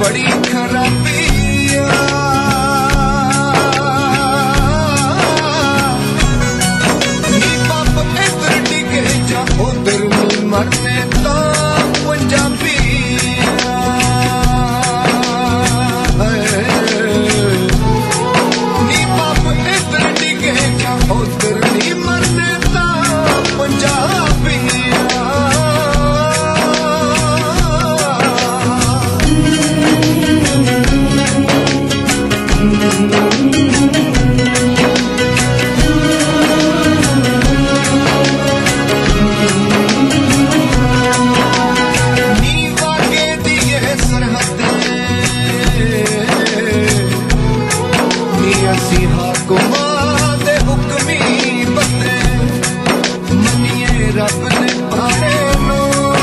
बड़ी खराबिया नी बाप इधर डिगे जा उधर नी मरने तो पंजाबिया नी बाप इधर डिगे जा उधर नी मरने तो पंजाबिया रब ने पारे नो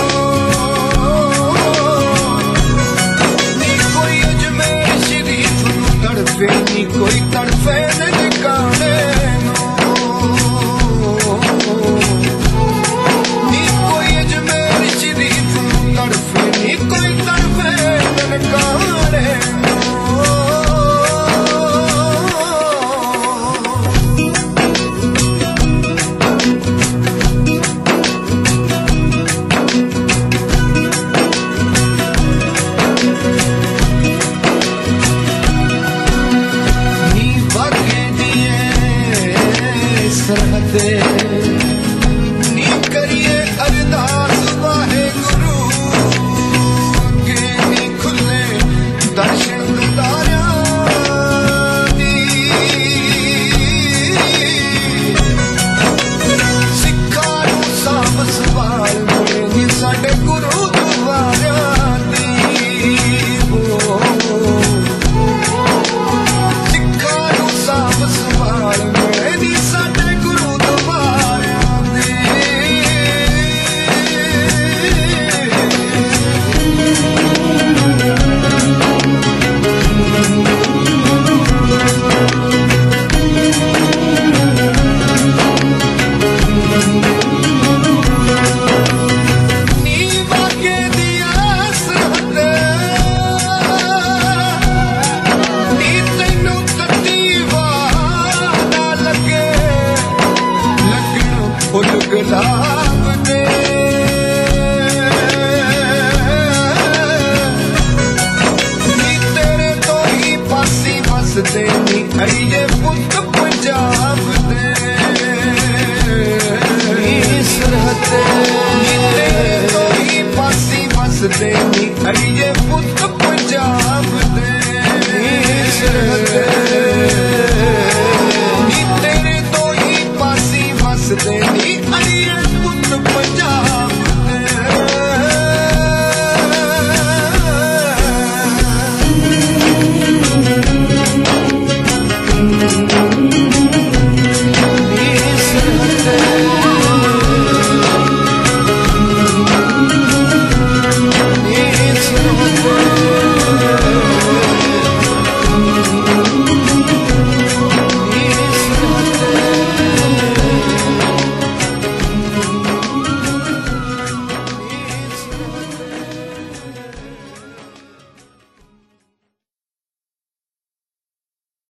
नी कोई अजमेर शरीफ नू तड़फे नी कोई तड़फे ननकाने नो नी कोई अजमेर शरीफ नू तड़फे नी कोई तड़फे ननकाने नो नी करिए अरदास वाहे गुरु के नी खुले दर्शन दिदारा दी सिक्खा नू साफ सवाल मिले नी साडे गुरु दुआरा दी सिक्खा नू साफ सवाल मिले नी साडे गुलाब दे नी तेरे तो ही पासी बसदे नी अड़िए पुत पंजाब दे नी सरहद नी तेरे तो ही पासी बसदे नी अड़िए पुत पंजाब दे नी सरहद